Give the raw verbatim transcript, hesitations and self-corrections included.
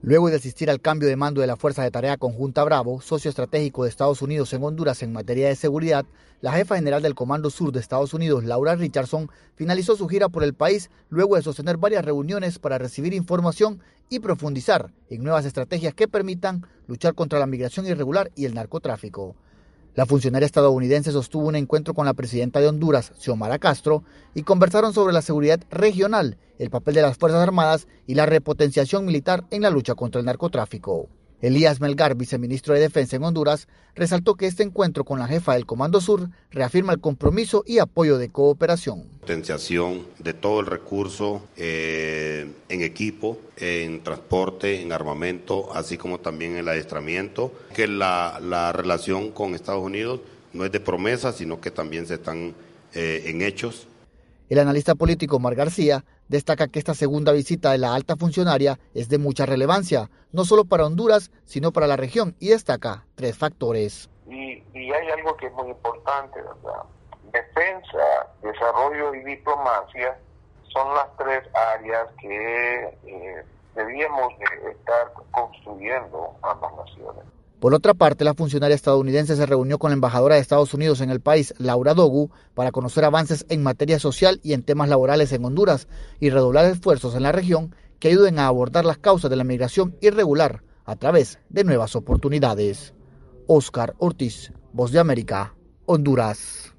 Luego de asistir al cambio de mando de la Fuerza de Tarea Conjunta Bravo, socio estratégico de Estados Unidos en Honduras en materia de seguridad, la jefa general del Comando Sur de Estados Unidos, Laura Richardson, finalizó su gira por el país luego de sostener varias reuniones para recibir información y profundizar en nuevas estrategias que permitan luchar contra la migración irregular y el narcotráfico. La funcionaria estadounidense sostuvo un encuentro con la presidenta de Honduras, Xiomara Castro, y conversaron sobre la seguridad regional, el papel de las Fuerzas Armadas y la repotenciación militar en la lucha contra el narcotráfico. Elías Melgar, viceministro de Defensa en Honduras, resaltó que este encuentro con la jefa del Comando Sur reafirma el compromiso y apoyo de cooperación. Potenciación de todo el recurso eh, en equipo, en transporte, en armamento, así como también en el adiestramiento, que la, la relación con Estados Unidos no es de promesa, sino que también se están eh, en hechos. El analista político Omar García destaca que esta segunda visita de la alta funcionaria es de mucha relevancia, no solo para Honduras, sino para la región, y destaca tres factores. Y, y hay algo que es muy importante, ¿verdad? Defensa, desarrollo y diplomacia son las tres áreas que eh, debíamos de estar construyendo ambas naciones. Por otra parte, la funcionaria estadounidense se reunió con la embajadora de Estados Unidos en el país, Laura Dogu, para conocer avances en materia social y en temas laborales en Honduras y redoblar esfuerzos en la región que ayuden a abordar las causas de la migración irregular a través de nuevas oportunidades. Oscar Ortiz, Voz de América, Honduras.